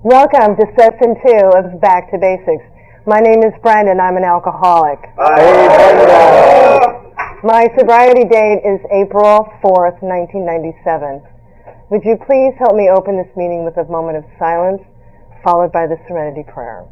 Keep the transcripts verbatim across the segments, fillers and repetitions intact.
Welcome to session two of Back to Basics. My name is Brenda and I'm an alcoholic. Hi, Brenda. My sobriety date is April fourth, nineteen ninety-seven. Would you please help me open this meeting with a moment of silence, followed by the Serenity Prayer.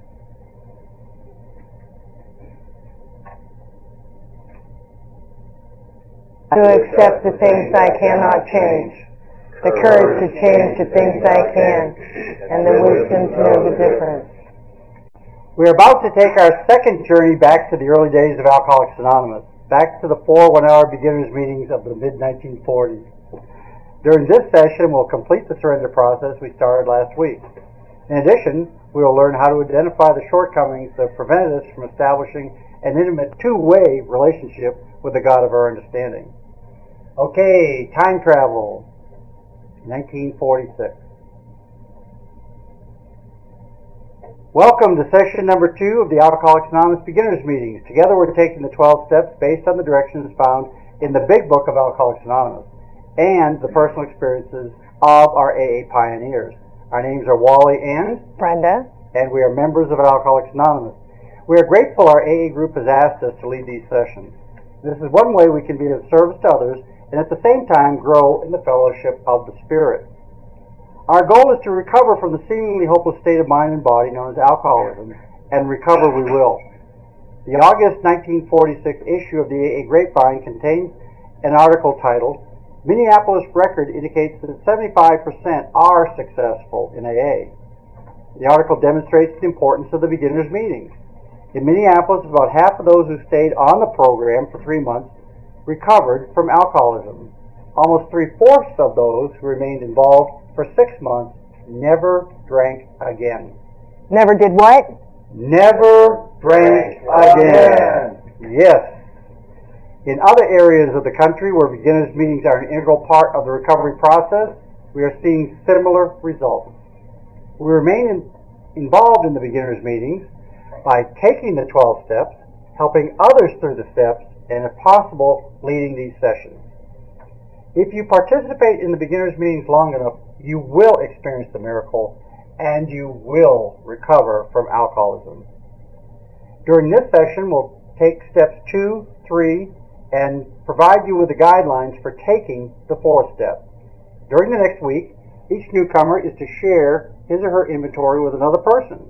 To accept the things I cannot change, the courage to change the things I can, and the wisdom to know the difference. We're about to take our second journey back to the early days of Alcoholics Anonymous, back to the four one-hour beginners meetings of the mid nineteen forties. During this session, we'll complete the surrender process we started last week. In addition, we will learn how to identify the shortcomings that prevented us from establishing an intimate two-way relationship with the God of our understanding. Okay, time travel. nineteen forty-six. Welcome to session number two of the Alcoholics Anonymous Beginners Meetings. Together we're taking the twelve steps based on the directions found in the Big Book of Alcoholics Anonymous and the personal experiences of our A A pioneers. Our names are Wally and Brenda, and we are members of Alcoholics Anonymous. We are grateful our A A group has asked us to lead these sessions. This is one way we can be of service to others and at the same time grow in the fellowship of the Spirit. Our goal is to recover from the seemingly hopeless state of mind and body known as alcoholism, and recover we will. The August nineteen forty-six issue of the A A Grapevine contains an article titled, Minneapolis Record Indicates that seventy-five percent are successful in A A. The article demonstrates the importance of the beginners' meetings. In Minneapolis, about half of those who stayed on the program for three months recovered from alcoholism. Almost three-fourths of those who remained involved for six months never drank again. Never did what? Never drank again. Yes. In other areas of the country where beginners' meetings are an integral part of the recovery process, we are seeing similar results. We remain in, involved in the beginners' meetings by taking the twelve steps, helping others through the steps, and if possible, leading these sessions. If you participate in the beginners' meetings long enough, you will experience the miracle and you will recover from alcoholism. During this session, we'll take steps two, three, and provide you with the guidelines for taking the fourth step. During the next week, each newcomer is to share his or her inventory with another person.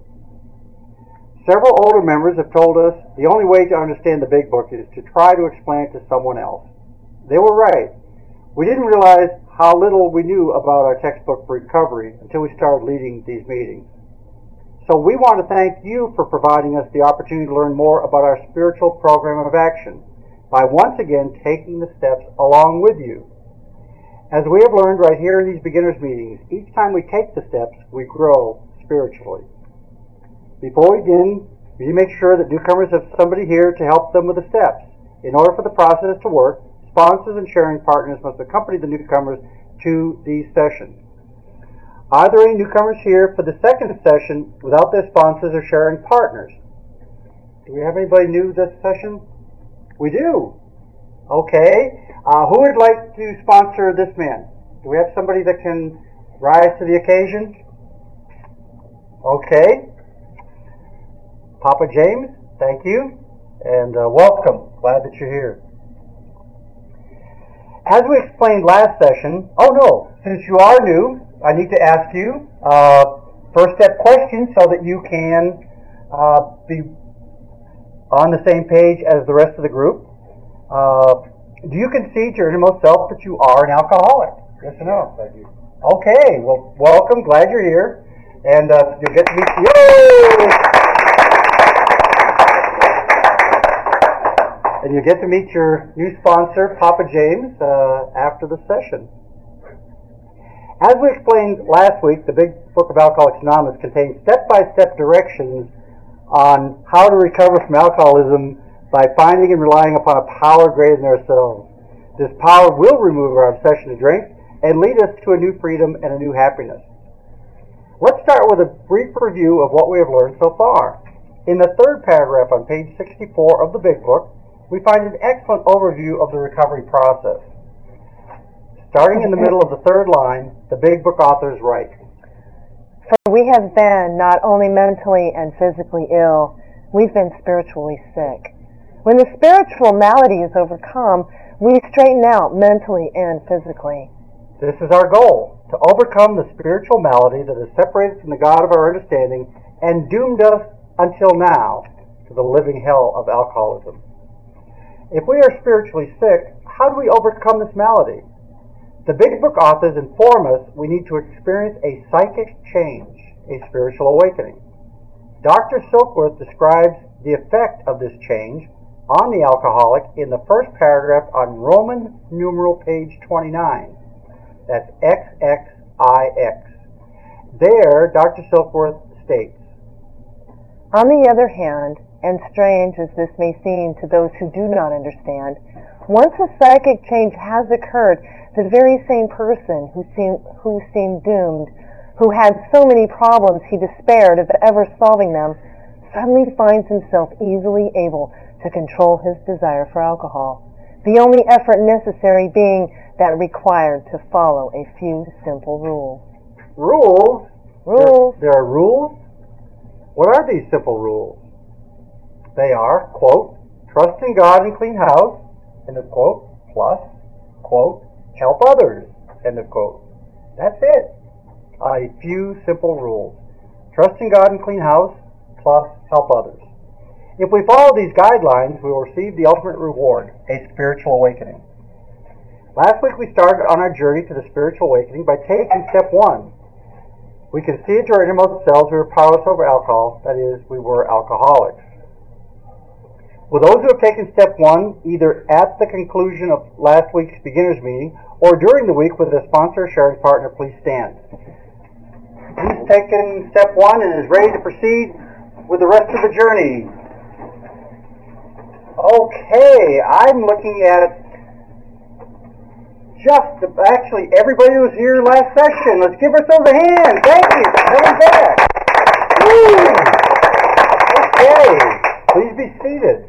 Several older members have told us the only way to understand the Big Book is to try to explain it to someone else. They were right. We didn't realize how little we knew about our textbook for recovery until we started leading these meetings. So we want to thank you for providing us the opportunity to learn more about our spiritual program of action by once again taking the steps along with you. As we have learned right here in these beginners' meetings, each time we take the steps, we grow spiritually. Before we begin, we make sure that newcomers have somebody here to help them with the steps. In order for the process to work, sponsors and sharing partners must accompany the newcomers to these sessions. Are there any newcomers here for the second session without their sponsors or sharing partners? Do we have anybody new this session? We do. Okay. Uh, who would like to sponsor this man? Do we have somebody that can rise to the occasion? Okay. Papa James, thank you, and uh, welcome. Glad that you're here. As we explained last session, oh no, since you are new, I need to ask you uh, first step questions so that you can uh, be on the same page as the rest of the group. Uh, do you concede to your innermost self that you are an alcoholic? Yes or no? I do. Okay, well, welcome. Glad you're here, and uh, you'll get to meet. Yay! And you get to meet your new sponsor, Papa James, uh, after the session. As we explained last week, the Big Book of Alcoholics Anonymous contains step-by-step directions on how to recover from alcoholism by finding and relying upon a power greater than ourselves. This power will remove our obsession to drink and lead us to a new freedom and a new happiness. Let's start with a brief review of what we have learned so far. In the third paragraph on page sixty-four of the Big Book, we find an excellent overview of the recovery process. Starting in the middle of the third line, the Big Book authors write, For we have been not only mentally and physically ill, we've been spiritually sick. When the spiritual malady is overcome, we straighten out mentally and physically. This is our goal, to overcome the spiritual malady that has separated from the God of our understanding and doomed us until now to the living hell of alcoholism. If we are spiritually sick, how do we overcome this malady? The Big Book authors inform us we need to experience a psychic change, a spiritual awakening. Doctor Silkworth describes the effect of this change on the alcoholic in the first paragraph on Roman numeral page twenty-nine. That's X X I X. There, Doctor Silkworth states, on the other hand, and strange as this may seem to those who do not understand, once a psychic change has occurred, the very same person who seemed, who seemed doomed, who had so many problems he despaired of ever solving them, suddenly finds himself easily able to control his desire for alcohol, the only effort necessary being that required to follow a few simple rules. Rules? Rules. There, there are rules? What are these simple rules? They are, quote, trust in God and clean house, end of quote, plus, quote, help others, end of quote. That's it. A few simple rules. Trust in God and clean house, plus help others. If we follow these guidelines, we will receive the ultimate reward, a spiritual awakening. Last week we started on our journey to the spiritual awakening by taking step one. We conceived to our innermost selves we were powerless over alcohol, that is, we were alcoholics. Will those who have taken step one, either at the conclusion of last week's beginner's meeting or during the week with a sponsor or sharing partner, please stand. He's taken step one and is ready to proceed with the rest of the journey. Okay, I'm looking at just, actually, everybody who was here last session. Let's give ourselves a hand. Thank you for coming back. Woo. Okay, please be seated.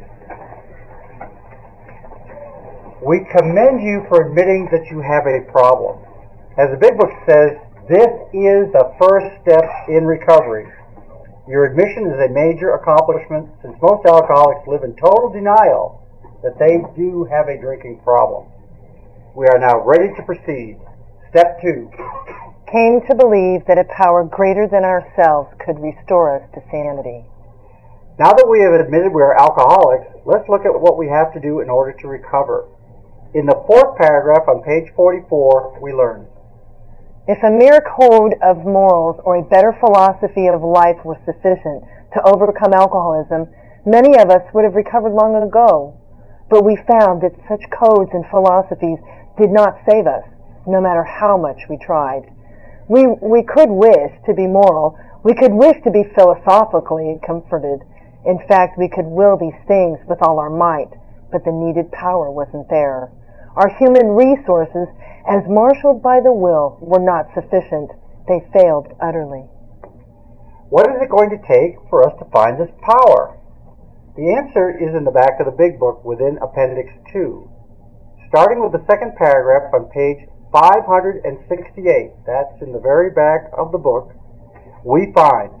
We commend you for admitting that you have a problem. As the Big Book says, this is the first step in recovery. Your admission is a major accomplishment since most alcoholics live in total denial that they do have a drinking problem. We are now ready to proceed. Step two. Came to believe that a power greater than ourselves could restore us to sanity. Now that we have admitted we are alcoholics, let's look at what we have to do in order to recover. In the fourth paragraph on page forty-four, we learn, if a mere code of morals or a better philosophy of life were sufficient to overcome alcoholism, many of us would have recovered long ago. But we found that such codes and philosophies did not save us, no matter how much we tried. We, we could wish to be moral. We could wish to be philosophically comforted. In fact, we could will these things with all our might, but the needed power wasn't there. Our human resources, as marshaled by the will, were not sufficient. They failed utterly. What is it going to take for us to find this power? The answer is in the back of the Big Book within Appendix two. Starting with the second paragraph on page five hundred sixty-eight, that's in the very back of the book, we find,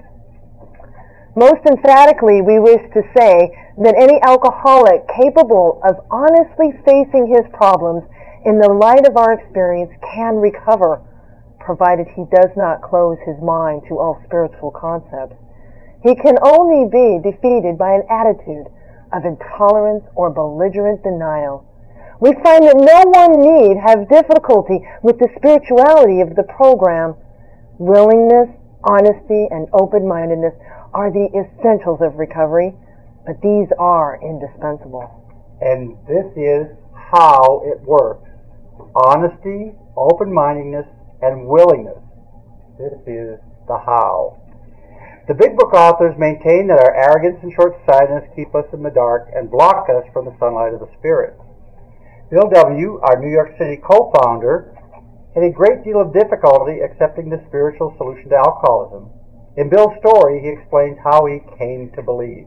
most emphatically, we wish to say that any alcoholic capable of honestly facing his problems in the light of our experience can recover, provided he does not close his mind to all spiritual concepts. He can only be defeated by an attitude of intolerance or belligerent denial. We find that no one need have difficulty with the spirituality of the program. Willingness, honesty, and open-mindedness are the essentials of recovery, but these are indispensable. And this is how it works. Honesty, open-mindedness, and willingness. This is the how. The Big Book authors maintain that our arrogance and short-sightedness keep us in the dark and block us from the sunlight of the Spirit. Bill W., our New York City co-founder, had a great deal of difficulty accepting the spiritual solution to alcoholism. In Bill's story, he explains how he came to believe.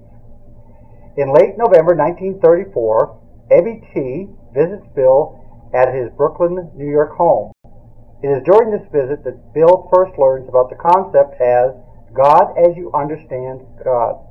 In late November nineteen thirty-four, Evie T. visits Bill at his Brooklyn, New York home. It is during this visit that Bill first learns about the concept as God as you understand God.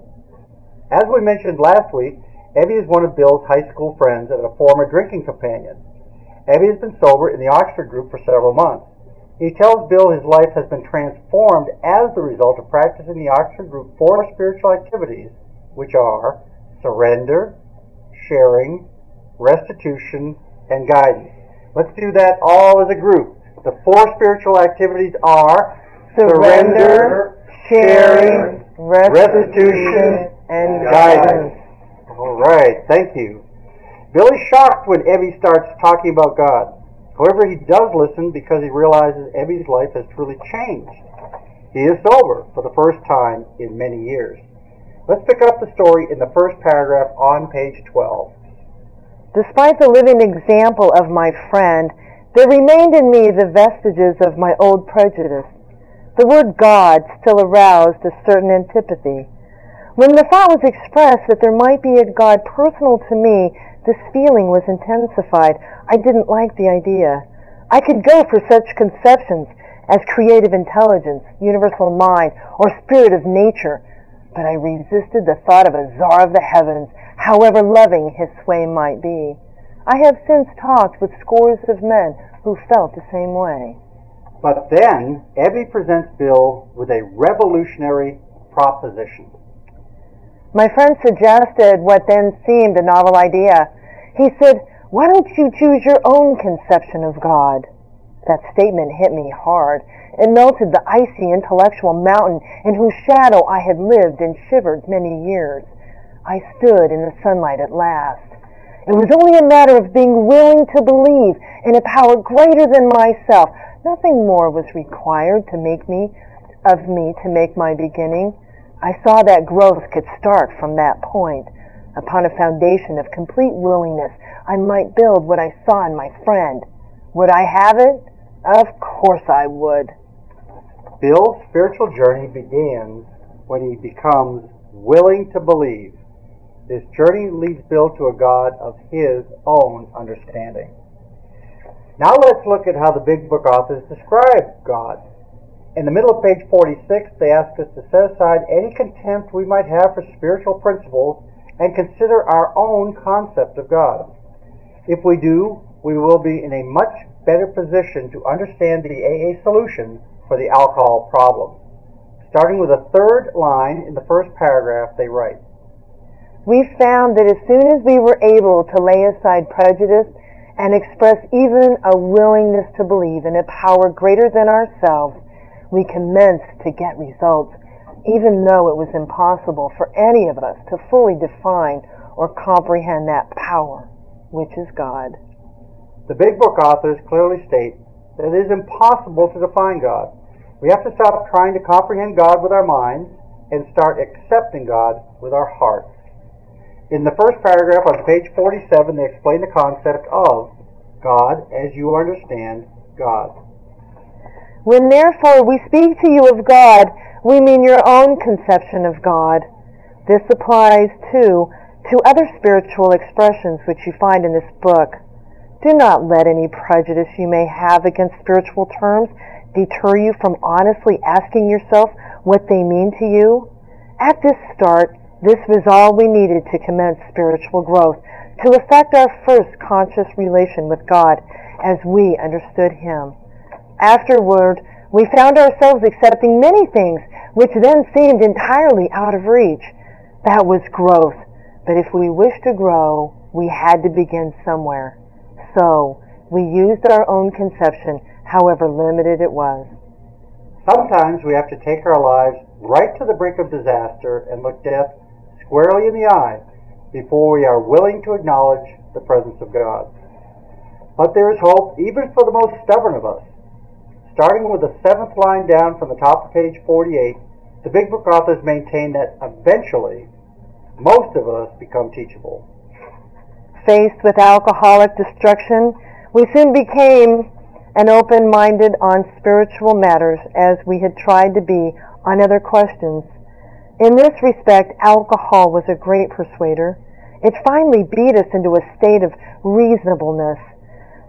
As we mentioned last week, Ebby is one of Bill's high school friends and a former drinking companion. Ebby has been sober in the Oxford group for several months. He tells Bill his life has been transformed as the result of practicing the Oxford group four spiritual activities, which are surrender, sharing, restitution, and guidance. Let's do that all as a group. The four spiritual activities are surrender, sharing, restitution, and guidance. All right, thank you. Bill is shocked when Ebby starts talking about God. However, he does listen because he realizes Ebby's life has truly changed. He is sober for the first time in many years. Let's pick up the story in the first paragraph on page twelve. Despite the living example of my friend, there remained in me the vestiges of my old prejudice. The word God still aroused a certain antipathy. When the thought was expressed that there might be a God personal to me, this feeling was intensified. I didn't like the idea. I could go for such conceptions as creative intelligence, universal mind, or spirit of nature, but I resisted the thought of a czar of the heavens, however loving his sway might be. I have since talked with scores of men who felt the same way. But then, Ebby presents Bill with a revolutionary proposition. My friend suggested what then seemed a novel idea. He said, "Why don't you choose your own conception of God?" That statement hit me hard. It melted the icy intellectual mountain in whose shadow I had lived and shivered many years. I stood in the sunlight at last. It was only a matter of being willing to believe in a power greater than myself. Nothing more was required to make me, of me to make my beginning. I saw that growth could start from that point. Upon a foundation of complete willingness, I might build what I saw in my friend. Would I have it? Of course I would. Bill's spiritual journey begins when he becomes willing to believe. This journey leads Bill to a God of his own understanding. Now let's look at how the Big Book authors describe God. In the middle of page forty-six, they ask us to set aside any contempt we might have for spiritual principles and consider our own concept of God. If we do, we will be in a much better position to understand the A A solution for the alcohol problem. Starting with the third line in the first paragraph, they write, "We found that as soon as we were able to lay aside prejudice and express even a willingness to believe in a power greater than ourselves, we commenced to get results, even though it was impossible for any of us to fully define or comprehend that power, which is God." The Big Book authors clearly state that it is impossible to define God. We have to stop trying to comprehend God with our minds and start accepting God with our hearts. In the first paragraph on page forty-seven, they explain the concept of God as you understand God. "When therefore we speak to you of God, we mean your own conception of God. This applies, too, to other spiritual expressions which you find in this book. Do not let any prejudice you may have against spiritual terms deter you from honestly asking yourself what they mean to you. At this start, this was all we needed to commence spiritual growth, to effect our first conscious relation with God as we understood Him. Afterward, we found ourselves accepting many things which then seemed entirely out of reach. That was growth, but if we wished to grow, we had to begin somewhere. So, we used our own conception, however limited it was." Sometimes we have to take our lives right to the brink of disaster and look death squarely in the eye before we are willing to acknowledge the presence of God. But there is hope even for the most stubborn of us. Starting with the seventh line down from the top of page forty-eight, the Big Book authors maintain that eventually most of us become teachable. Faced with alcoholic destruction, we soon became an open-minded on spiritual matters as we had tried to be on other questions. In this respect, alcohol was a great persuader. It finally beat us into a state of reasonableness.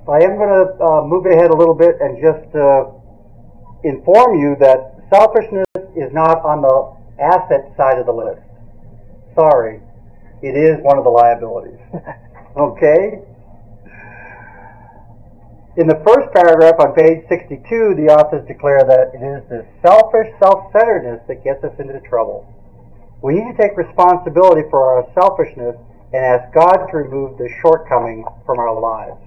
I am going to uh, move ahead a little bit and just uh, inform you that selfishness is not on the asset side of the list. Sorry, it is one of the liabilities. Okay? In the first paragraph on page sixty-two, the authors declare that it is this selfish self-centeredness that gets us into trouble. We need to take responsibility for our selfishness and ask God to remove this shortcoming from our lives.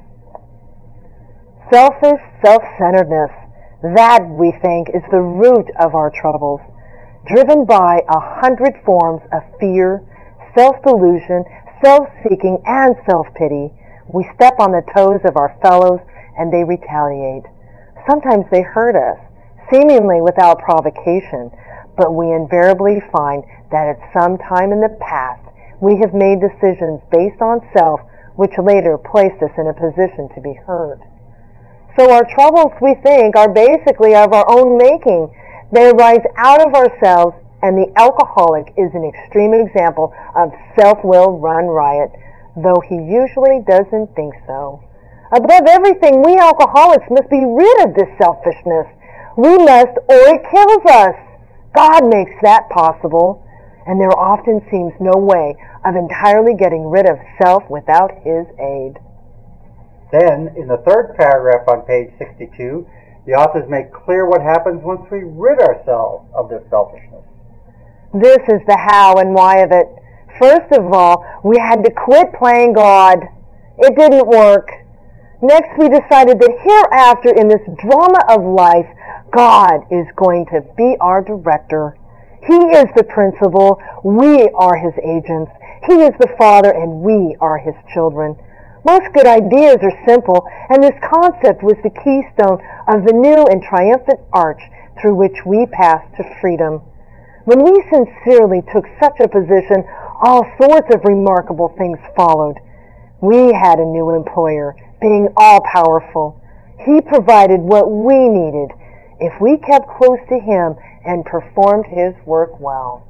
Selfish self-centeredness, that, we think, is the root of our troubles. Driven by a hundred forms of fear, self-delusion, self-seeking, and self-pity, we step on the toes of our fellows and they retaliate. Sometimes they hurt us, seemingly without provocation, but we invariably find that at some time in the past we have made decisions based on self which later placed us in a position to be hurt. So our troubles, we think, are basically of our own making. They arise out of ourselves, and the alcoholic is an extreme example of self-will run riot, though he usually doesn't think so. Above everything, we alcoholics must be rid of this selfishness. We must, or it kills us. God makes that possible, and there often seems no way of entirely getting rid of self without His aid. Then, in the third paragraph on page sixty-two, the authors make clear what happens once we rid ourselves of this selfishness. This is the how and why of it. First of all, we had to quit playing God. It didn't work. Next, we decided that hereafter in this drama of life, God is going to be our director. He is the principal. We are His agents. He is the Father, and we are His children. Most good ideas are simple, and this concept was the keystone of the new and triumphant arch through which we passed to freedom. When we sincerely took such a position, all sorts of remarkable things followed. We had a new employer, being all-powerful. He provided what we needed if we kept close to Him and performed His work well.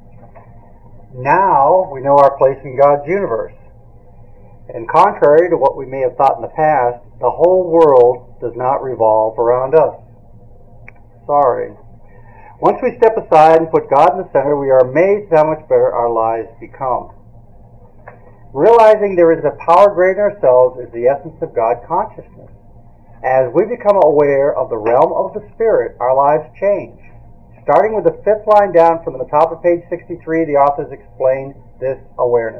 Now we know our place in God's universe. And contrary to what we may have thought in the past, the whole world does not revolve around us. Sorry. Once we step aside and put God in the center, we are amazed at how much better our lives become. Realizing there is a power greater than ourselves is the essence of God consciousness. As we become aware of the realm of the Spirit, our lives change. Starting with the fifth line down from the top of page sixty-three, the authors explain this awareness.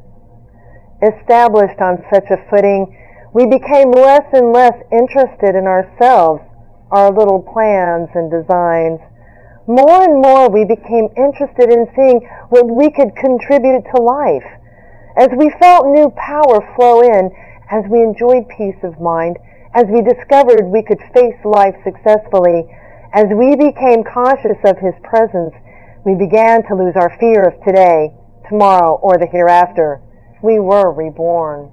Established on such a footing, we became less and less interested in ourselves, our little plans and designs. More and more we became interested in seeing what we could contribute to life. As we felt new power flow in, as we enjoyed peace of mind, as we discovered we could face life successfully, as we became conscious of His presence, we began to lose our fear of today, tomorrow, or the hereafter. We were reborn.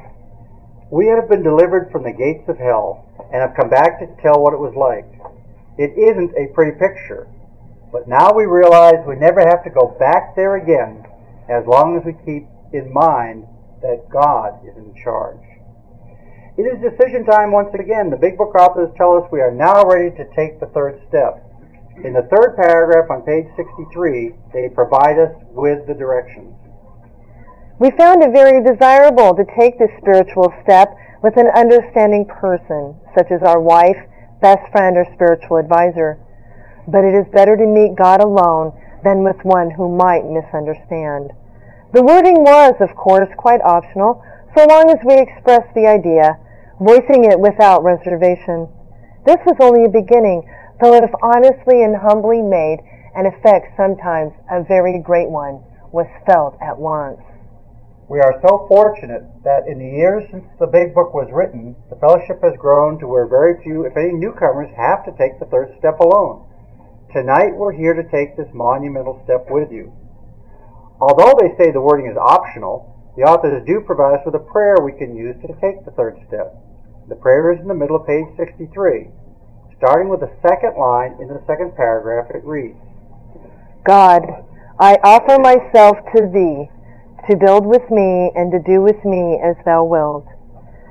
We have been delivered from the gates of hell and have come back to tell what it was like. It isn't a pretty picture, but now we realize we never have to go back there again as long as we keep in mind that God is in charge. It is decision time once again. The Big Book authors tell us we are now ready to take the third step. In the third paragraph on page sixty-three, they provide us with the directions. We found it very desirable to take this spiritual step with an understanding person, such as our wife, best friend, or spiritual advisor. But it is better to meet God alone than with one who might misunderstand. The wording was, of course, quite optional, so long as we expressed the idea, voicing it without reservation. This was only a beginning, though if honestly and humbly made, an effect sometimes a very great one was felt at once. We are so fortunate that in the years since the Big Book was written, the fellowship has grown to where very few, if any, newcomers have to take the third step alone. Tonight we're here to take this monumental step with you. Although they say the wording is optional, the authors do provide us with a prayer we can use to take the third step. The prayer is in the middle of page sixty-three. Starting with the second line in the second paragraph, it reads, God, I offer myself to Thee, to build with me and to do with me as Thou wilt.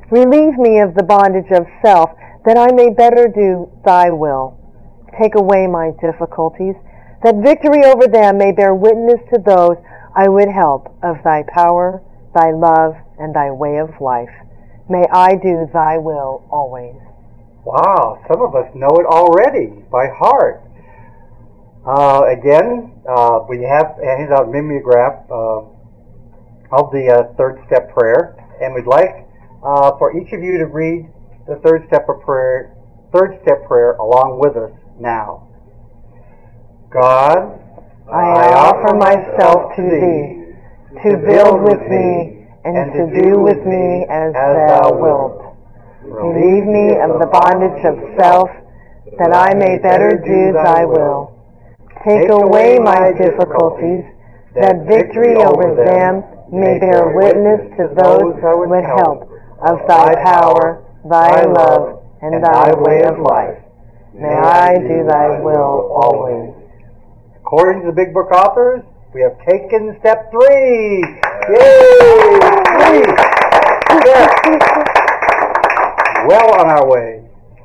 Relieve me of the bondage of self, that I may better do thy will. Take away my difficulties, that victory over them may bear witness to those I would help of thy power, thy love, and thy way of life. May I do thy will always. Wow, some of us know it already by heart. Uh, again, uh, we have handed out a mimeograph uh, of the uh, third step prayer, and we'd like uh, for each of you to read the third step of prayer, third step prayer along with us now. God, I offer myself to thee, to build with me, and to do with me as thou wilt. Relieve me of the bondage of self, that I may better do thy will. Take away my difficulties, that victory over them may bear witness to those who would help of thy power, thy love, and thy way of life. May I do thy will always. According to the Big Book authors, we have taken step three. Yay! Three. Well on our way.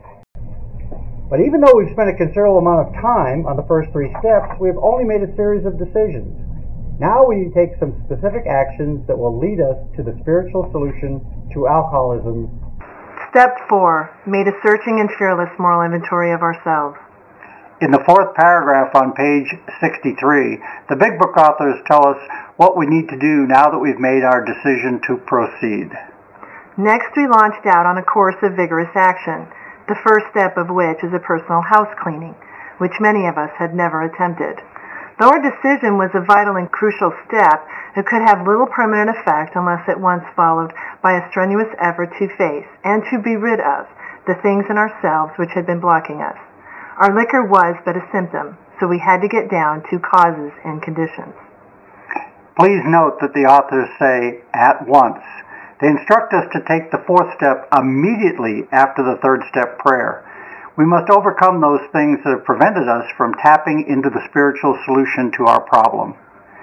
But even though we've spent a considerable amount of time on the first three steps, we have only made a series of decisions. Now we take some specific actions that will lead us to the spiritual solution to alcoholism. Step four. Made a searching and fearless moral inventory of ourselves. In the fourth paragraph on page sixty-three, the Big Book authors tell us what we need to do now that we've made our decision to proceed. Next, we launched out on a course of vigorous action, the first step of which is a personal house cleaning, which many of us had never attempted. Though our decision was a vital and crucial step, it could have little permanent effect unless at once followed by a strenuous effort to face and to be rid of the things in ourselves which had been blocking us. Our liquor was but a symptom, so we had to get down to causes and conditions. Please note that the authors say at once. They instruct us to take the fourth step immediately after the third step prayer. We must overcome those things that have prevented us from tapping into the spiritual solution to our problem.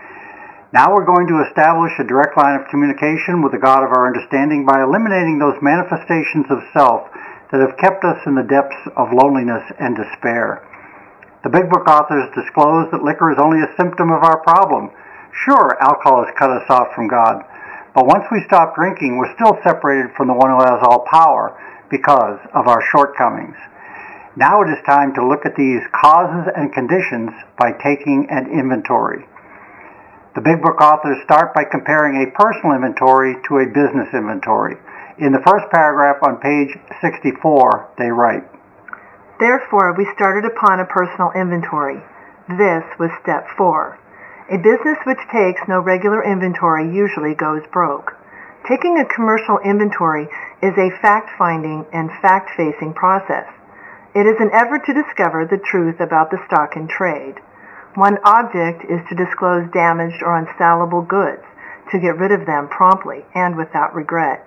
Now we're going to establish a direct line of communication with the God of our understanding by eliminating those manifestations of self that have kept us in the depths of loneliness and despair. The Big Book authors disclose that liquor is only a symptom of our problem. Sure, alcohol has cut us off from God, but once we stop drinking, we're still separated from the one who has all power because of our shortcomings. Now it is time to look at these causes and conditions by taking an inventory. The Big Book authors start by comparing a personal inventory to a business inventory. In the first paragraph on page sixty-four, they write, Therefore, we started upon a personal inventory. This was step four. A business which takes no regular inventory usually goes broke. Taking a commercial inventory is a fact-finding and fact-facing process. It is an effort to discover the truth about the stock in trade. One object is to disclose damaged or unsellable goods, to get rid of them promptly and without regret.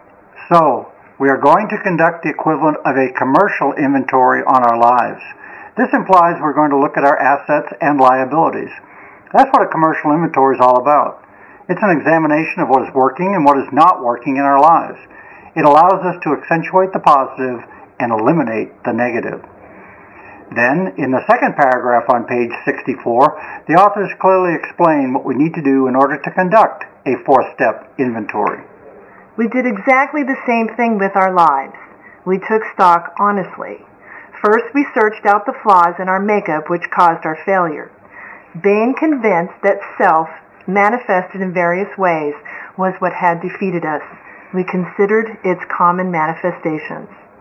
So, we are going to conduct the equivalent of a commercial inventory on our lives. This implies we're going to look at our assets and liabilities. That's what a commercial inventory is all about. It's an examination of what is working and what is not working in our lives. It allows us to accentuate the positive and eliminate the negative. Then, in the second paragraph on page sixty-four, the authors clearly explain what we need to do in order to conduct a four-step inventory. We did exactly the same thing with our lives. We took stock honestly. First, we searched out the flaws in our makeup which caused our failure. Being convinced that self, manifested in various ways, was what had defeated us, we considered its common manifestations.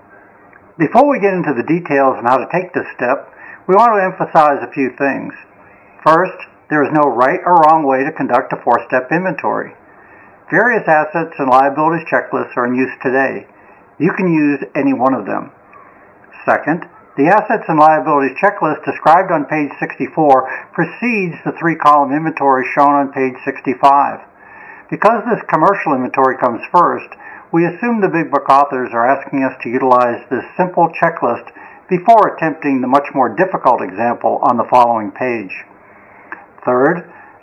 Before we get into the details on how to take this step, we want to emphasize a few things. First, there is no right or wrong way to conduct a four-step inventory. Various assets and liabilities checklists are in use today. You can use any one of them. Second, the assets and liabilities checklist described on page sixty-four precedes the three-column inventory shown on page sixty-five. Because this commercial inventory comes first, we assume the Big Book authors are asking us to utilize this simple checklist before attempting the much more difficult example on the following page. Third,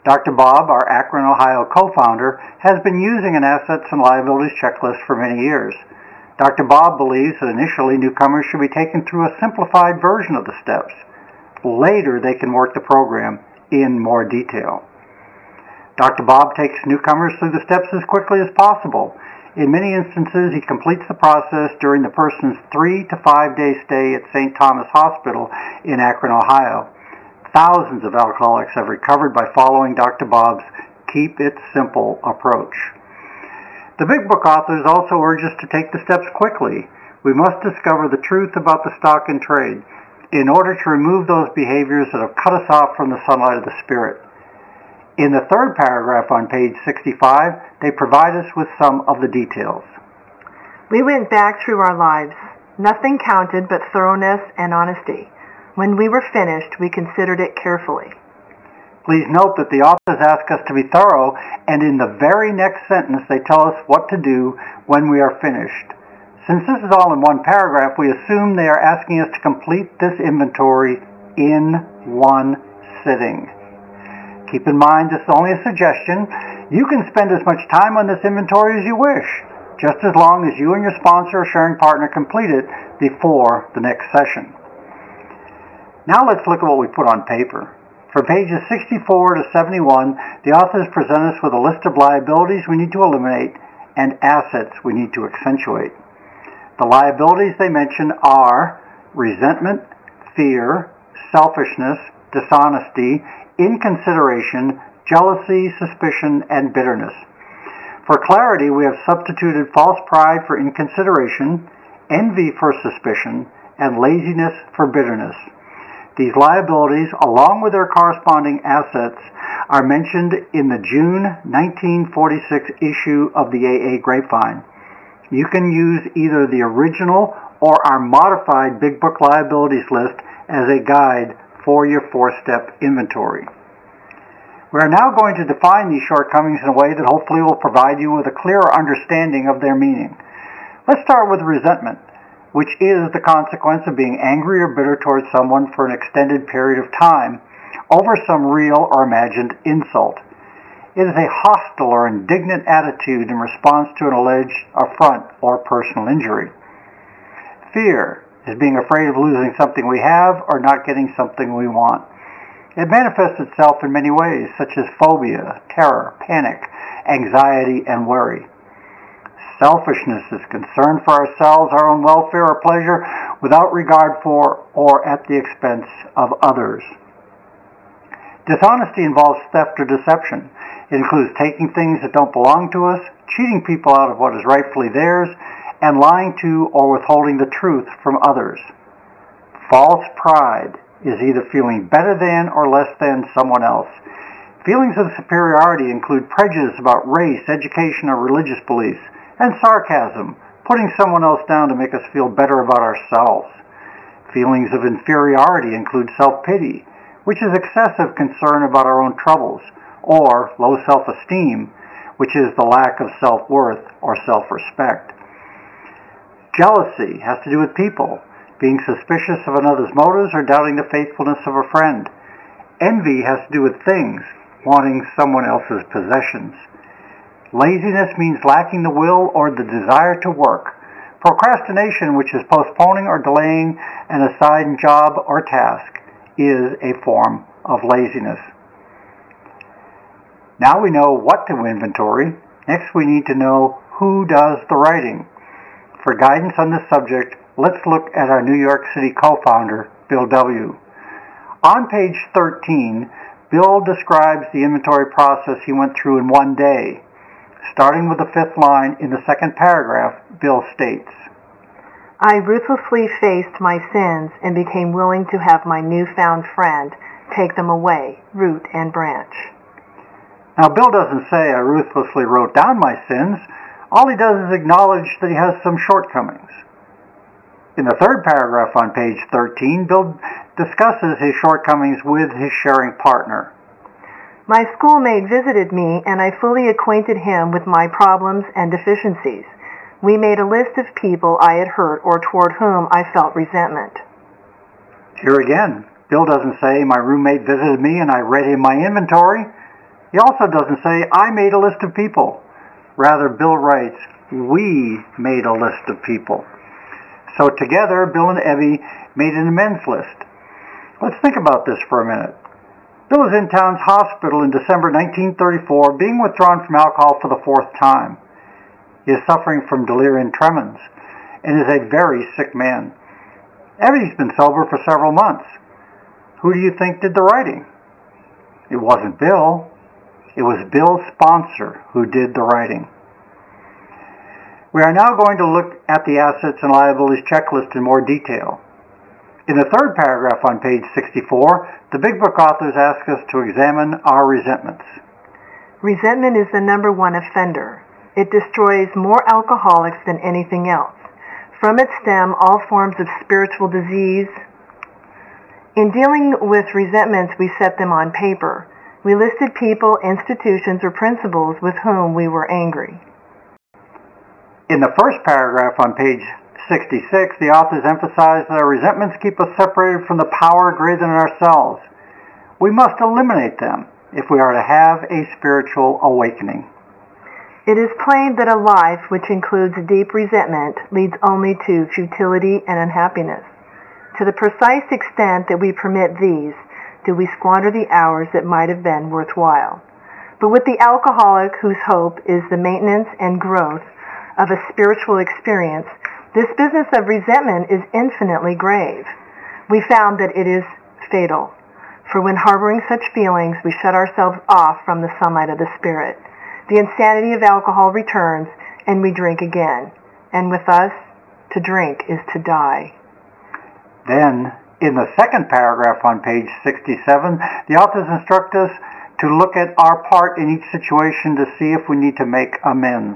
Doctor Bob, our Akron, Ohio co-founder, has been using an assets and liabilities checklist for many years. Doctor Bob believes that initially newcomers should be taken through a simplified version of the steps. Later, they can work the program in more detail. Doctor Bob takes newcomers through the steps as quickly as possible. In many instances, he completes the process during the person's three to five day stay at Saint Thomas Hospital in Akron, Ohio. Thousands of alcoholics have recovered by following Doctor Bob's Keep It Simple approach. The Big Book authors also urge us to take the steps quickly. We must discover the truth about the stock in trade in order to remove those behaviors that have cut us off from the sunlight of the Spirit. In the third paragraph on page sixty-five, they provide us with some of the details. We went back through our lives. Nothing counted but thoroughness and honesty. When we were finished, we considered it carefully. Please note that the authors ask us to be thorough, and in the very next sentence they tell us what to do when we are finished. Since this is all in one paragraph, we assume they are asking us to complete this inventory in one sitting. Keep in mind this is only a suggestion. You can spend as much time on this inventory as you wish, just as long as you and your sponsor or sharing partner complete it before the next session. Now let's look at what we put on paper. From pages sixty-four to seventy-one, the authors present us with a list of liabilities we need to eliminate and assets we need to accentuate. The liabilities they mention are resentment, fear, selfishness, dishonesty, inconsideration, jealousy, suspicion, and bitterness. For clarity, we have substituted false pride for inconsideration, envy for suspicion, and laziness for bitterness. These liabilities, along with their corresponding assets, are mentioned in the June nineteen forty-six issue of the A A Grapevine. You can use either the original or our modified Big Book liabilities list as a guide for your four-step inventory. We are now going to define these shortcomings in a way that hopefully will provide you with a clearer understanding of their meaning. Let's start with resentment, which is the consequence of being angry or bitter towards someone for an extended period of time over some real or imagined insult. It is a hostile or indignant attitude in response to an alleged affront or personal injury. Fear is being afraid of losing something we have or not getting something we want. It manifests itself in many ways, such as phobia, terror, panic, anxiety, and worry. Selfishness is concern for ourselves, our own welfare or pleasure, without regard for or at the expense of others. Dishonesty involves theft or deception. It includes taking things that don't belong to us, cheating people out of what is rightfully theirs, and lying to or withholding the truth from others. False pride is either feeling better than or less than someone else. Feelings of superiority include prejudice about race, education, or religious beliefs, and sarcasm, putting someone else down to make us feel better about ourselves. Feelings of inferiority include self-pity, which is excessive concern about our own troubles, or low self-esteem, which is the lack of self-worth or self-respect. Jealousy has to do with people, being suspicious of another's motives or doubting the faithfulness of a friend. Envy has to do with things, wanting someone else's possessions. Laziness means lacking the will or the desire to work. Procrastination, which is postponing or delaying an assigned job or task, is a form of laziness. Now we know what to inventory. Next we need to know who does the writing. For guidance on this subject, let's look at our New York City co-founder, Bill W. On page thirteen, Bill describes the inventory process he went through in one day. Starting with the fifth line in the second paragraph, Bill states, I ruthlessly faced my sins and became willing to have my newfound friend take them away, root and branch. Now, Bill doesn't say I ruthlessly wrote down my sins. All he does is acknowledge that he has some shortcomings. In the third paragraph on page thirteen, Bill discusses his shortcomings with his sharing partner. My schoolmate visited me, and I fully acquainted him with my problems and deficiencies. We made a list of people I had hurt or toward whom I felt resentment. Here again, Bill doesn't say my roommate visited me and I read him my inventory. He also doesn't say, I made a list of people. Rather, Bill writes, we made a list of people. So together, Bill and Evie made an amends list. Let's think about this for a minute. Bill is in Towns Hospital in December nineteen thirty-four, being withdrawn from alcohol for the fourth time. He is suffering from delirium tremens and is a very sick man. Evie's been sober for several months. Who do you think did the writing? It wasn't Bill. It was Bill's sponsor who did the writing. We are now going to look at the assets and liabilities checklist in more detail. In the third paragraph on page sixty-four, the Big Book authors ask us to examine our resentments. Resentment is the number one offender. It destroys more alcoholics than anything else. From its stem, all forms of spiritual disease. In dealing with resentments, we set them on paper. We listed people, institutions, or principles with whom we were angry. In the first paragraph on page sixty-six, the authors emphasize that our resentments keep us separated from the power greater than ourselves. We must eliminate them if we are to have a spiritual awakening. It is plain that a life which includes deep resentment leads only to futility and unhappiness. To the precise extent that we permit these, do we squander the hours that might have been worthwhile. But with the alcoholic whose hope is the maintenance and growth of a spiritual experience, this business of resentment is infinitely grave. We found that it is fatal, for when harboring such feelings, we shut ourselves off from the sunlight of the Spirit. The insanity of alcohol returns, and we drink again. And with us, to drink is to die. Then, in the second paragraph on page sixty-seven, the authors instruct us to look at our part in each situation to see if we need to make amends.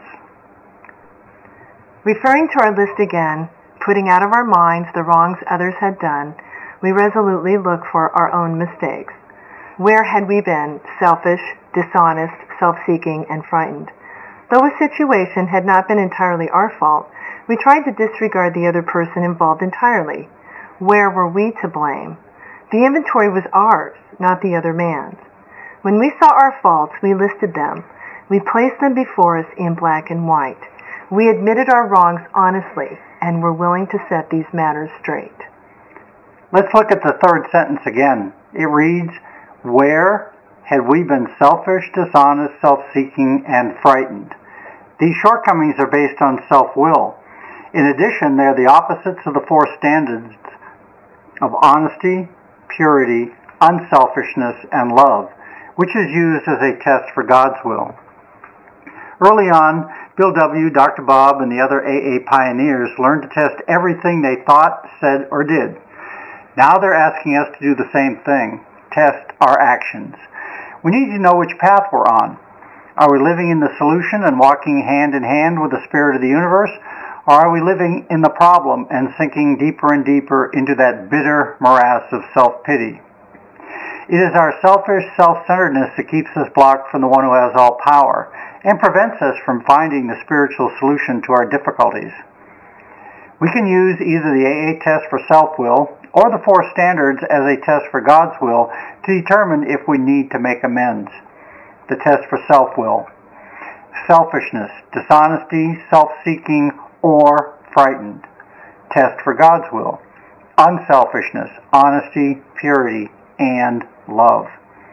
Referring to our list again, putting out of our minds the wrongs others had done, we resolutely look for our own mistakes. Where had we been selfish, dishonest, self-seeking, and frightened? Though a situation had not been entirely our fault, we tried to disregard the other person involved entirely. Where were we to blame? The inventory was ours, not the other man's. When we saw our faults, we listed them. We placed them before us in black and white. We admitted our wrongs honestly and were willing to set these matters straight. Let's look at the third sentence again. It reads, where had we been selfish, dishonest, self-seeking, and frightened? These shortcomings are based on self-will. In addition, they are the opposites of the four standards of honesty, purity, unselfishness, and love, which is used as a test for God's will. Early on, Bill W., Doctor Bob, and the other A A pioneers learned to test everything they thought, said, or did. Now they're asking us to do the same thing, test our actions. We need to know which path we're on. Are we living in the solution and walking hand in hand with the spirit of the universe? Or are we living in the problem and sinking deeper and deeper into that bitter morass of self-pity? It is our selfish self-centeredness that keeps us blocked from the one who has all power and prevents us from finding the spiritual solution to our difficulties. We can use either the A A test for self-will or the four standards as a test for God's will to determine if we need to make amends. The test for self-will: selfishness, dishonesty, self-seeking, or frightened. Test for God's will: unselfishness, honesty, purity, and love.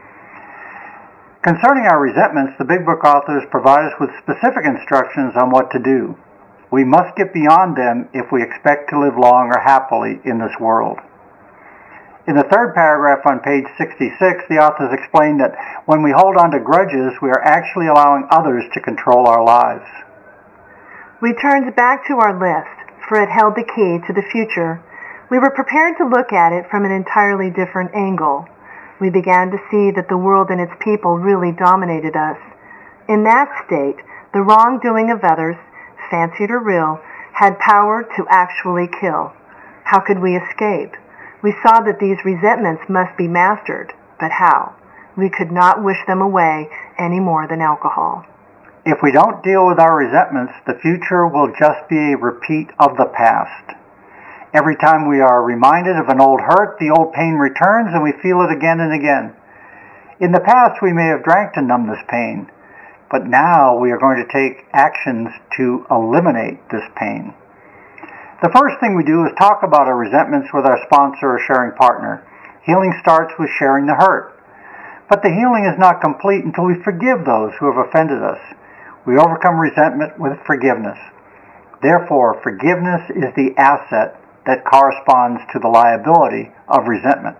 Concerning our resentments, the Big Book authors provide us with specific instructions on what to do. We must get beyond them if we expect to live long or happily in this world. In the third paragraph on page sixty-six, the authors explain that when we hold on to grudges, we are actually allowing others to control our lives. We turned back to our list, for it held the key to the future. We were prepared to look at it from an entirely different angle. We began to see that the world and its people really dominated us. In that state, the wrongdoing of others, fancied or real, had power to actually kill. How could we escape? We saw that these resentments must be mastered, but how? We could not wish them away any more than alcohol. If we don't deal with our resentments, the future will just be a repeat of the past. Every time we are reminded of an old hurt, the old pain returns and we feel it again and again. In the past, we may have drank to numb this pain, but now we are going to take actions to eliminate this pain. The first thing we do is talk about our resentments with our sponsor or sharing partner. Healing starts with sharing the hurt. But the healing is not complete until we forgive those who have offended us. We overcome resentment with forgiveness. Therefore, forgiveness is the asset that corresponds to the liability of resentment.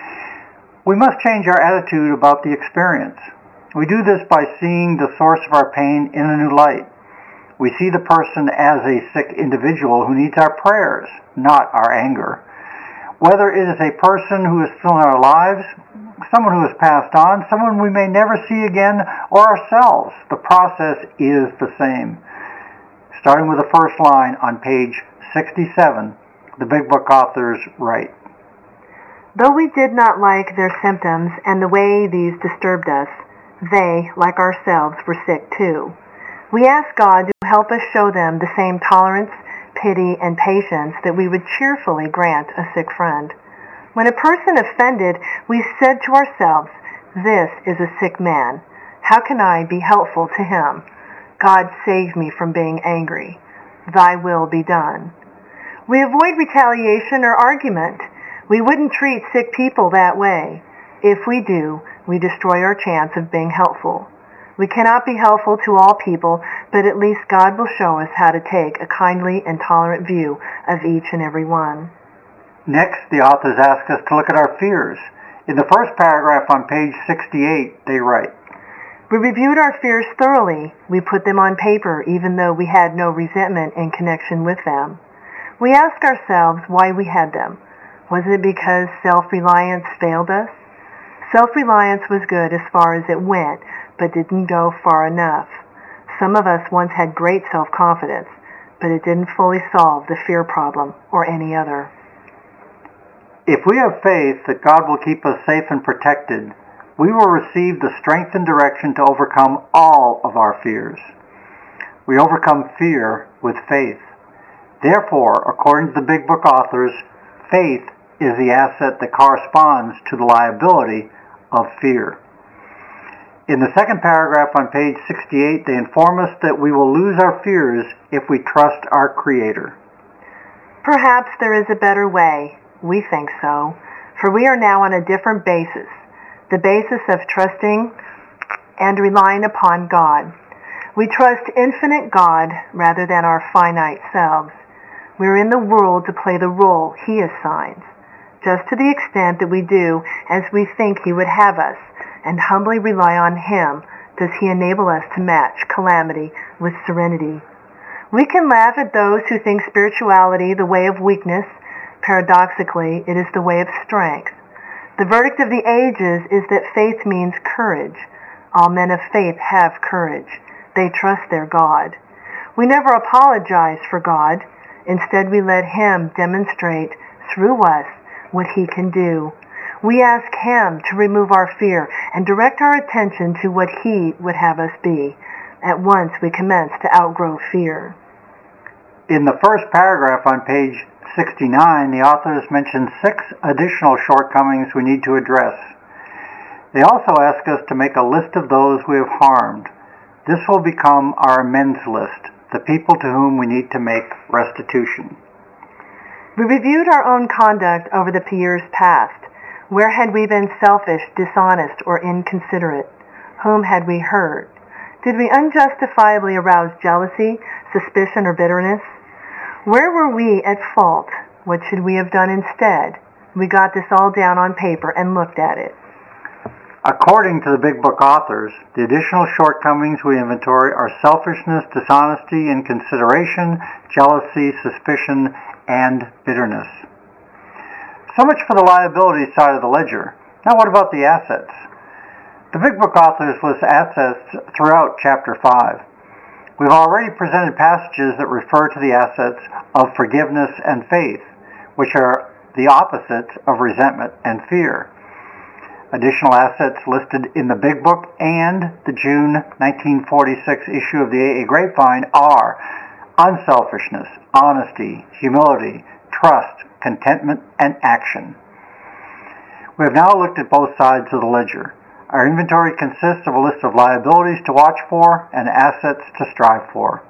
We must change our attitude about the experience. We do this by seeing the source of our pain in a new light. We see the person as a sick individual who needs our prayers, not our anger. Whether it is a person who is still in our lives, someone who has passed on, someone we may never see again, or ourselves, the process is the same. Starting with the first line on page sixty-seven, the Big Book authors write, Though we did not like their symptoms and the way these disturbed us, they, like ourselves, were sick too. We asked God to help us show them the same tolerance, pity, and patience that we would cheerfully grant a sick friend. When a person offended, we said to ourselves, This is a sick man. How can I be helpful to him? God save me from being angry. Thy will be done. We avoid retaliation or argument. We wouldn't treat sick people that way. If we do, we destroy our chance of being helpful. We cannot be helpful to all people, but at least God will show us how to take a kindly and tolerant view of each and every one. Next, the authors ask us to look at our fears. In the first paragraph on page sixty-eight, they write, We reviewed our fears thoroughly. We put them on paper, even though we had no resentment in connection with them. We asked ourselves why we had them. Was it because self-reliance failed us? Self-reliance was good as far as it went, but didn't go far enough. Some of us once had great self-confidence, but it didn't fully solve the fear problem or any other. If we have faith that God will keep us safe and protected, we will receive the strength and direction to overcome all of our fears. We overcome fear with faith. Therefore, according to the Big Book authors, faith is the asset that corresponds to the liability of fear. In the second paragraph on page sixty-eight, they inform us that we will lose our fears if we trust our Creator. Perhaps there is a better way. We think so, for we are now on a different basis, the basis of trusting and relying upon God. We trust infinite God rather than our finite selves. We are in the world to play the role He assigns. Just to the extent that we do as we think He would have us and humbly rely on Him, does He enable us to match calamity with serenity. We can laugh at those who think spirituality the way of weakness. Paradoxically, it is the way of strength. The verdict of the ages is that faith means courage. All men of faith have courage. They trust their God. We never apologize for God. Instead, we let Him demonstrate through us what He can do. We ask Him to remove our fear and direct our attention to what He would have us be. At once, we commence to outgrow fear. In the first paragraph on page sixty-nine, the authors mention six additional shortcomings we need to address. They also ask us to make a list of those we have harmed. This will become our amends list, the people to whom we need to make restitution. We reviewed our own conduct over the years past. Where had we been selfish, dishonest, or inconsiderate? Whom had we hurt? Did we unjustifiably arouse jealousy, suspicion, or bitterness? Where were we at fault? What should we have done instead? We got this all down on paper and looked at it. According to the Big Book authors, the additional shortcomings we inventory are selfishness, dishonesty, inconsideration, jealousy, suspicion, and bitterness. So much for the liability side of the ledger. Now what about the assets? The Big Book authors list assets throughout chapter five. We've already presented passages that refer to the assets of forgiveness and faith, which are the opposites of resentment and fear. Additional assets listed in the Big Book and the June nineteen forty-six issue of the A A Grapevine are unselfishness, honesty, humility, trust, contentment, and action. We have now looked at both sides of the ledger. Our inventory consists of a list of liabilities to watch for and assets to strive for.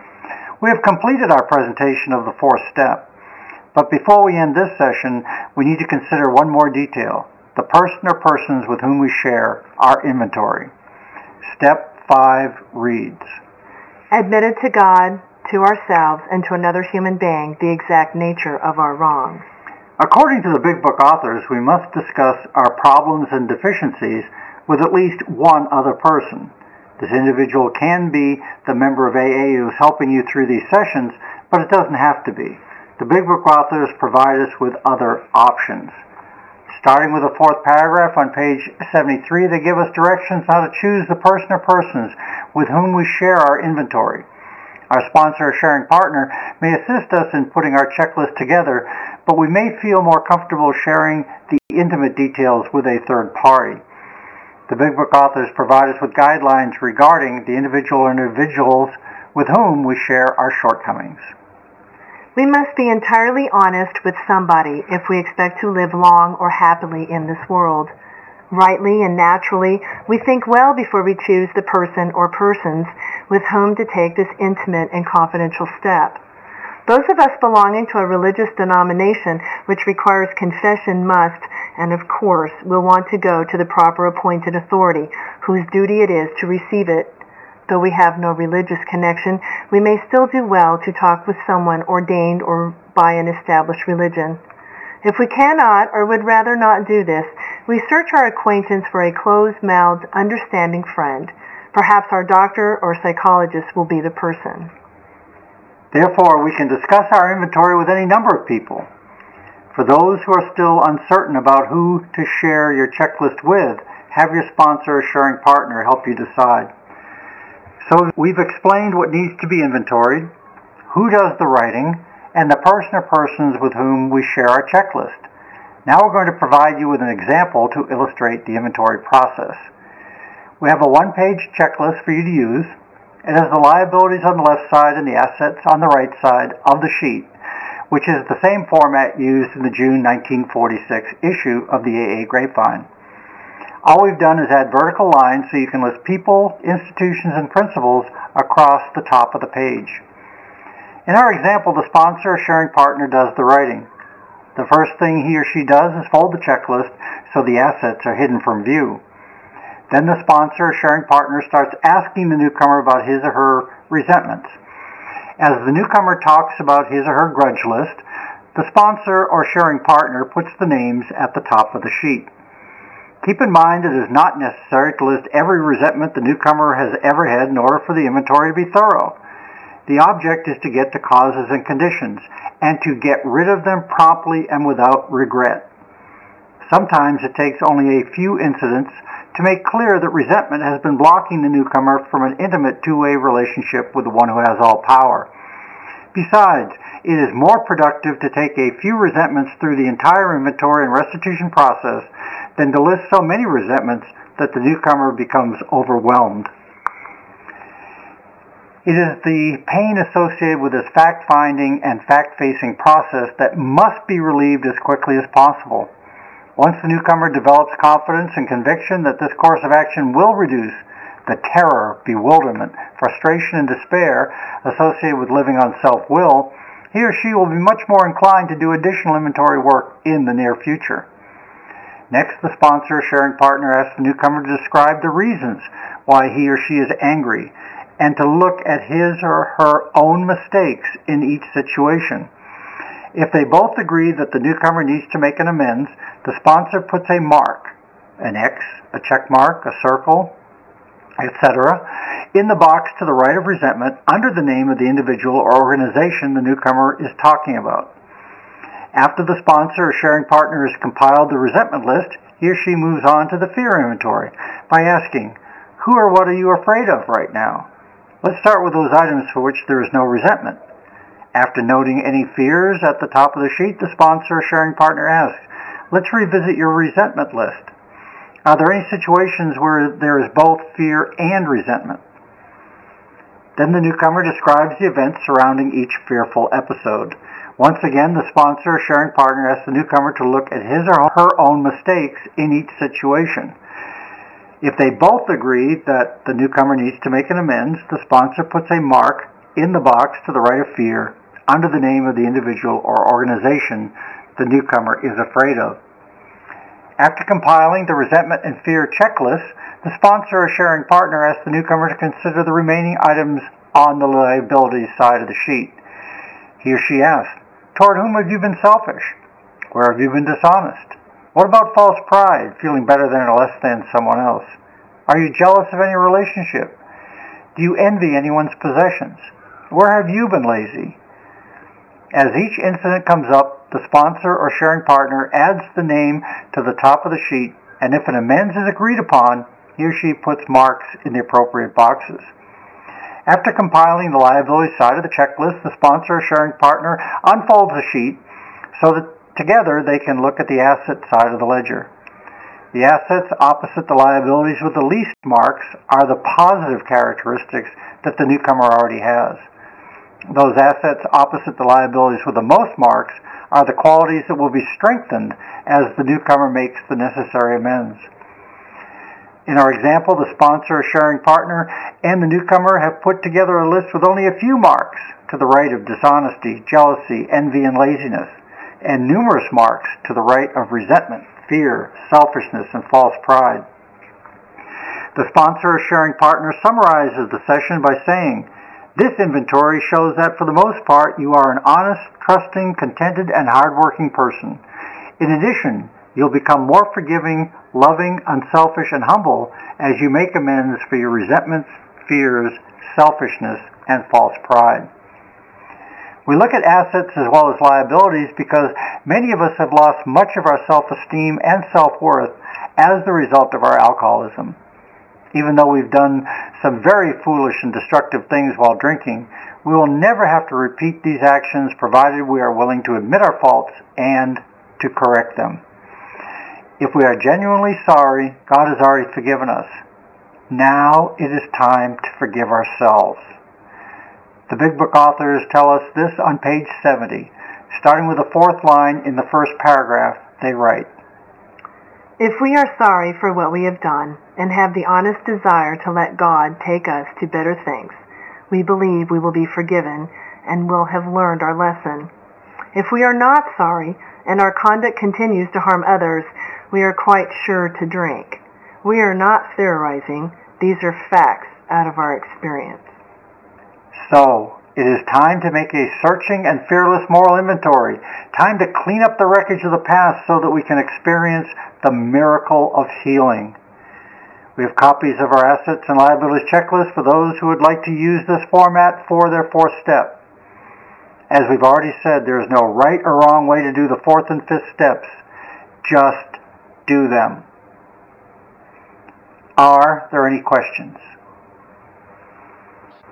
We have completed our presentation of the fourth step, but before we end this session, we need to consider one more detail, the person or persons with whom we share our inventory. Step five reads, admitted to God, to ourselves, and to another human being the exact nature of our wrongs. According to the Big Book authors, we must discuss our problems and deficiencies with at least one other person. This individual can be the member of A A who is helping you through these sessions, but it doesn't have to be. The Big Book authors provide us with other options. Starting with the fourth paragraph on page seventy-three, they give us directions how to choose the person or persons with whom we share our inventory. Our sponsor or sharing partner may assist us in putting our checklist together, but we may feel more comfortable sharing the intimate details with a third party. The Big Book authors provide us with guidelines regarding the individual or individuals with whom we share our shortcomings. We must be entirely honest with somebody if we expect to live long or happily in this world. Rightly and naturally, we think well before we choose the person or persons with whom to take this intimate and confidential step. Those of us belonging to a religious denomination which requires confession must, and of course, will want to go to the proper appointed authority, whose duty it is to receive it. Though we have no religious connection, we may still do well to talk with someone ordained or by an established religion. If we cannot or would rather not do this, we search our acquaintance for a closed-mouthed, understanding friend. Perhaps our doctor or psychologist will be the person. Therefore, we can discuss our inventory with any number of people. For those who are still uncertain about who to share your checklist with, have your sponsor or sharing partner help you decide. So we've explained what needs to be inventoried, who does the writing, and the person or persons with whom we share our checklist. Now we're going to provide you with an example to illustrate the inventory process. We have a one-page checklist for you to use. It has the liabilities on the left side and the assets on the right side of the sheet, which is the same format used in the June nineteen forty-six issue of the A A Grapevine. All we've done is add vertical lines so you can list people, institutions, and principles across the top of the page. In our example, the sponsor or sharing partner does the writing. The first thing he or she does is fold the checklist so the assets are hidden from view. Then the sponsor or sharing partner starts asking the newcomer about his or her resentments. As the newcomer talks about his or her grudge list, the sponsor or sharing partner puts the names at the top of the sheet. Keep in mind it is not necessary to list every resentment the newcomer has ever had in order for the inventory to be thorough. The object is to get to causes and conditions, and to get rid of them promptly and without regret. Sometimes it takes only a few incidents to make clear that resentment has been blocking the newcomer from an intimate two-way relationship with the one who has all power. Besides, it is more productive to take a few resentments through the entire inventory and restitution process than to list so many resentments that the newcomer becomes overwhelmed. It is the pain associated with this fact-finding and fact-facing process that must be relieved as quickly as possible. Once the newcomer develops confidence and conviction that this course of action will reduce the terror, bewilderment, frustration, and despair associated with living on self-will, he or she will be much more inclined to do additional inventory work in the near future. Next, the sponsor or sharing partner asks the newcomer to describe the reasons why he or she is angry and to look at his or her own mistakes in each situation. If they both agree that the newcomer needs to make an amends, the sponsor puts a mark, an X, a check mark, a circle, et cetera, in the box to the right of resentment under the name of the individual or organization the newcomer is talking about. After the sponsor or sharing partner has compiled the resentment list, he or she moves on to the fear inventory by asking, who or what are you afraid of right now? Let's start with those items for which there is no resentment. After noting any fears at the top of the sheet, the sponsor or sharing partner asks, let's revisit your resentment list. Are there any situations where there is both fear and resentment? Then the newcomer describes the events surrounding each fearful episode. Once again, the sponsor or sharing partner asks the newcomer to look at his or her own mistakes in each situation. If they both agree that the newcomer needs to make an amends, the sponsor puts a mark in the box to the right of fear under the name of the individual or organization the newcomer is afraid of. After compiling the resentment and fear checklist, the sponsor or sharing partner asks the newcomer to consider the remaining items on the liabilities side of the sheet. He or she asks, toward whom have you been selfish? Where have you been dishonest? What about false pride, feeling better than or less than someone else? Are you jealous of any relationship? Do you envy anyone's possessions? Where have you been lazy? As each incident comes up, the sponsor or sharing partner adds the name to the top of the sheet, and if an amends is agreed upon, he or she puts marks in the appropriate boxes. After compiling the liability side of the checklist, the sponsor or sharing partner unfolds the sheet so that together they can look at the asset side of the ledger. The assets opposite the liabilities with the least marks are the positive characteristics that the newcomer already has. Those assets opposite the liabilities with the most marks are the qualities that will be strengthened as the newcomer makes the necessary amends. In our example, the sponsor or sharing partner and the newcomer have put together a list with only a few marks to the right of dishonesty, jealousy, envy, and laziness, and numerous marks to the right of resentment, fear, selfishness, and false pride. The sponsor or sharing partner summarizes the session by saying, this inventory shows that for the most part you are an honest, trusting, contented, and hardworking person. In addition, you'll become more forgiving, loving, unselfish, and humble as you make amends for your resentments, fears, selfishness, and false pride. We look at assets as well as liabilities because many of us have lost much of our self-esteem and self-worth as the result of our alcoholism. Even though we've done some very foolish and destructive things while drinking, we will never have to repeat these actions provided we are willing to admit our faults and to correct them. If we are genuinely sorry, God has already forgiven us. Now it is time to forgive ourselves. The Big Book authors tell us this on page seventy. Starting with the fourth line in the first paragraph, they write, if we are sorry for what we have done and have the honest desire to let God take us to better things, we believe we will be forgiven and will have learned our lesson. If we are not sorry and our conduct continues to harm others, we are quite sure to drink. We are not theorizing. These are facts out of our experience. So, it is time to make a searching and fearless moral inventory. Time to clean up the wreckage of the past so that we can experience the miracle of healing. We have copies of our assets and liabilities checklist for those who would like to use this format for their fourth step. As we've already said, there is no right or wrong way to do the fourth and fifth steps. Just do them. Are there any questions?